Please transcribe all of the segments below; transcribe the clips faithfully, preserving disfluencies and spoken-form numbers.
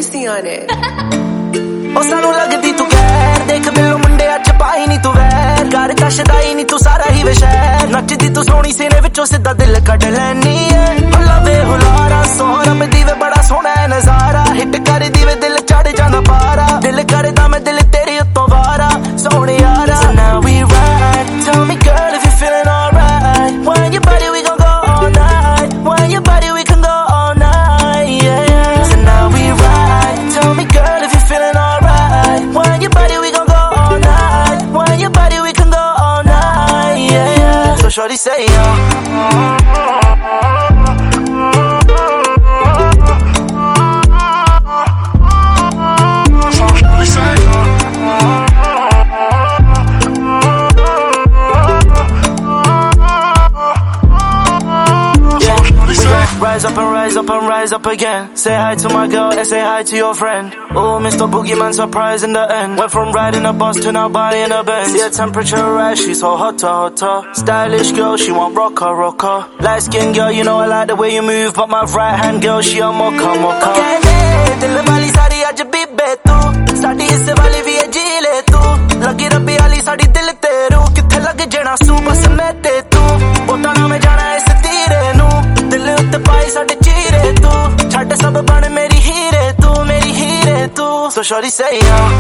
Juicy on it. ओ सानू लगदी तू गैर देख दिलों मुंडिया च पाई नी तू वैर घर कशदाई नी तू सारा ही वे शहर नचदी तू सोहनी सीने विचों सिद्धा दिल कढ लैनी है लवे हुलारा सोहरम दीवे बड़ा सोहना है नजारा हिट कर दीवे दिल चढ़ जांदा पारा दिल करदा मैं दिल तेरे उत्तों वारा सोहणे यारा So now we ride Tell me girl if you're feeling alright When your body we gon' go all night When your body we can go all night yeah, yeah. So now we ride Tell me girl if you're feeling alright When your body we gon' go all night When your body we can go all night yeah, yeah. So shorty say yeah Rise up and rise up and rise up again. Say hi to my girl and say hi to your friend. Oh, Mister Boogeyman, surprise in the end. Went from riding a bus to now buying a Benz. See her temperature rise, she's so hotter, hotter. Stylish girl, she want rocker, rocker. Light skin girl, you know I like the way you move. But my right hand girl, she a mocha, mocha. Dil wali sari aaj bibbe tu. Saadi isse wali vi ji le tu. Lagi rabbi wali saadi dil teru. Kithe lag jana su bas main te tu. Bota na mein jana is teere nu. Dil utte pai saade cheere tu. Chhad sab ban meri heere tu, meri heere tu. So shorty say yeah.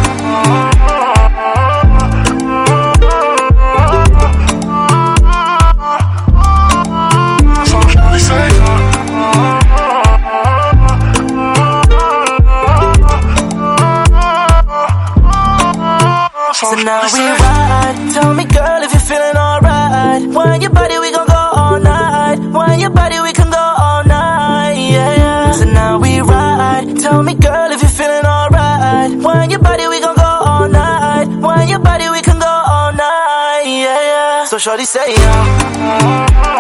So now we ride Tell me girl if you're feeling alright When your body we gon' go all night When your body we can go all night yeah, yeah. So now we ride Tell me girl if you're feeling alright When your body we gon' go all night When your body we can go all night yeah, yeah. So shorty say yeah